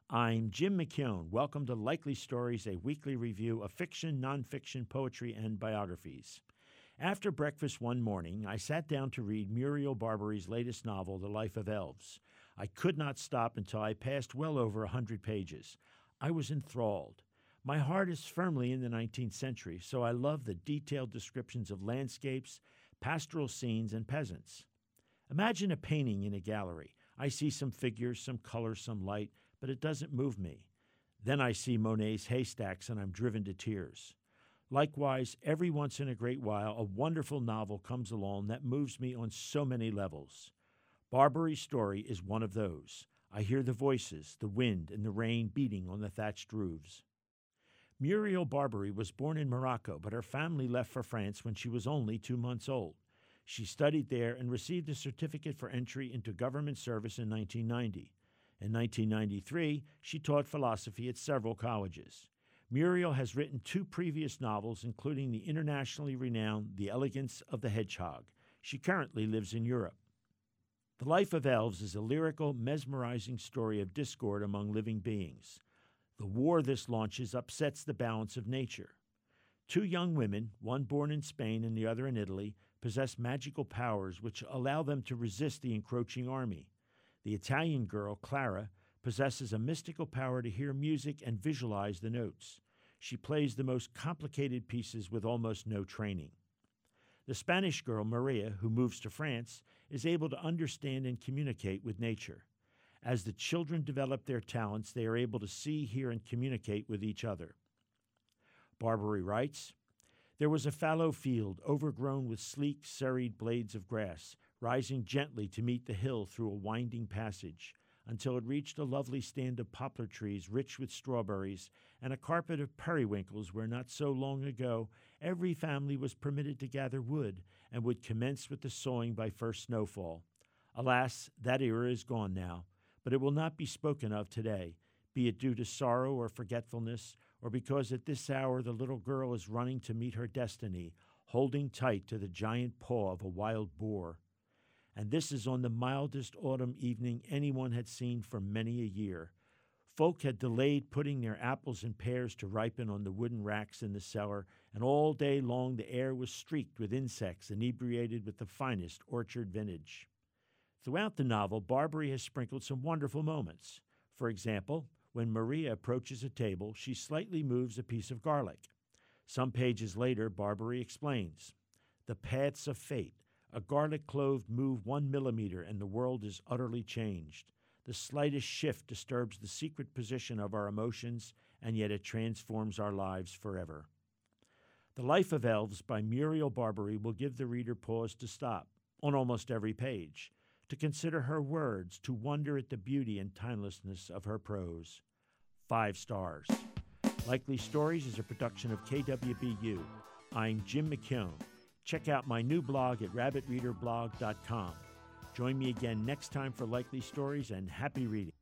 I'm Jim McKeown. Welcome to Likely Stories, a weekly review of fiction, nonfiction, poetry, and biographies. After breakfast one morning, I sat down to read Muriel Barbary's latest novel, The Life of Elves. I could not stop until I passed well over 100 pages. I was enthralled. My heart is firmly in the 19th century, so I love the detailed descriptions of landscapes, pastoral scenes, and peasants. Imagine a painting in a gallery. I see some figures, some color, some light, but it doesn't move me. Then I see Monet's haystacks and I'm driven to tears. Likewise, every once in a great while, a wonderful novel comes along that moves me on so many levels. Barbary's story is one of those. I hear the voices, the wind, and the rain beating on the thatched roofs. Muriel Barbary was born in Morocco, but her family left for France when she was only 2 months old. She studied there and received a certificate for entry into government service in 1990. In 1993, she taught philosophy at several colleges. Muriel has written 2 previous novels, including the internationally renowned The Elegance of the Hedgehog. She currently lives in Europe. The Life of Elves is a lyrical, mesmerizing story of discord among living beings. The war this launches upsets the balance of nature. 2 young women, one born in Spain and the other in Italy, possess magical powers which allow them to resist the encroaching army. The Italian girl, Clara, possesses a mystical power to hear music and visualize the notes. She plays the most complicated pieces with almost no training. The Spanish girl, Maria, who moves to France, is able to understand and communicate with nature. As the children develop their talents, they are able to see, hear, and communicate with each other. Barbary writes, "There was a fallow field overgrown with sleek, serried blades of grass, rising gently to meet the hill through a winding passage, until it reached a lovely stand of poplar trees rich with strawberries and a carpet of periwinkles where not so long ago every family was permitted to gather wood and would commence with the sowing by first snowfall. Alas, that era is gone now, but it will not be spoken of today, be it due to sorrow or forgetfulness, or because at this hour the little girl is running to meet her destiny, holding tight to the giant paw of a wild boar. And this is on the mildest autumn evening anyone had seen for many a year. Folk had delayed putting their apples and pears to ripen on the wooden racks in the cellar, and all day long the air was streaked with insects inebriated with the finest orchard vintage." Throughout the novel, Barbary has sprinkled some wonderful moments. For example, when Maria approaches a table, she slightly moves a piece of garlic. Some pages later, Barbary explains, "The paths of fate. A garlic clove move 1 millimeter and the world is utterly changed. The slightest shift disturbs the secret position of our emotions, and yet it transforms our lives forever." The Life of Elves by Muriel Barbary will give the reader pause to stop, on almost every page, to consider her words, to wonder at the beauty and timelessness of her prose. 5 stars. Likely Stories is a production of KWBU. I'm Jim McKeown. Check out my new blog at rabbitreaderblog.com. Join me again next time for Likely Stories, and happy reading.